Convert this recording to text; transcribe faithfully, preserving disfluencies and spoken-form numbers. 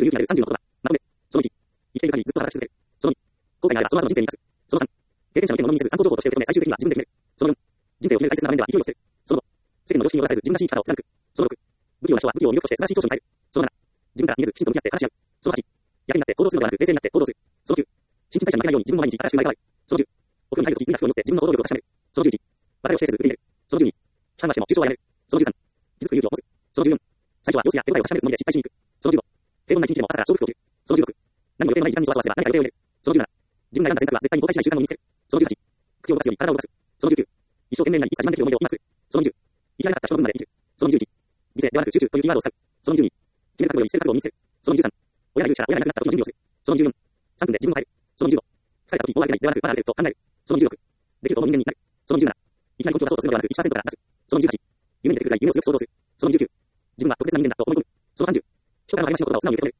る勇気あるさんじゅうのことだ。まとめ。そのいち、生きている限りずっと働き続ける。そのに、後悔があればその後の人生に生かす。そのさん、経験者の意見を物にせず参考情報として受け止め最終的には自分で決める。そのよん、人生を決める大切な場面では勢いをつける。そのご、世間の常識によらされず自分らしい生き方を貫く。そのろく、不器用な人は不器用を魅力として素晴らしい長所に変える。そのなな、自分から逃げずきちんと向き合って話し合う。そのはち、やけになって行動するのではなく冷静になって行動する。そのきゅう、新陳代謝に負けないように自分も毎日新しく生まれ変わる。そのじゅう、お風呂に入るとき無理な服を持って自分の行動力を確かめる。そのじゅういち、別れを否定せず受け入れる。そのじゅうに、批判はしても抽象はやめる。そのじゅうさん、傷つく勇気を持つ。そのじゅうよん、最初は様子や手応えを確かめるつもりで失敗しに行く。そのじゅうご、平凡な一日でも朝から勝負服を着る。そのじゅうろく、何も予定のない時間にそわそわすれば何か予定を入れる。そのじゅうなな、自分が選んだ選択は絶対に後悔しない習慣を身につける。そのじゅうはち、口を動かすように体を動かす。そのじゅうきゅう、一生懸命になりいつか自慢できる思い出を今作る。そのにじゅう、生きられなかった人の分まで生きる。そのにじゅういち、理性ではなく集中というキーワードを使う。そのにじゅうに、決める覚悟より捨てる覚悟を身につける。そのにじゅうさん、親が言うから親がいなくなった時の準備をする。そのにじゅうよん、さんぷんで自分を変える。そのにじゅうご、疲れた時に大慌てないではなくまだ歩けると考える。そのにじゅうろく、できると思う人間になる。そのにじゅうなな、いきなりコントロールするのではなく いちパーセント から出す。そのにじゅうはち、夢に出てくるぐらい夢を強く想像する。そのにじゅうきゅう、自分は特別な人間だと思い込む。そのさんじゅう、人からの過ちのことを素直に受け止める。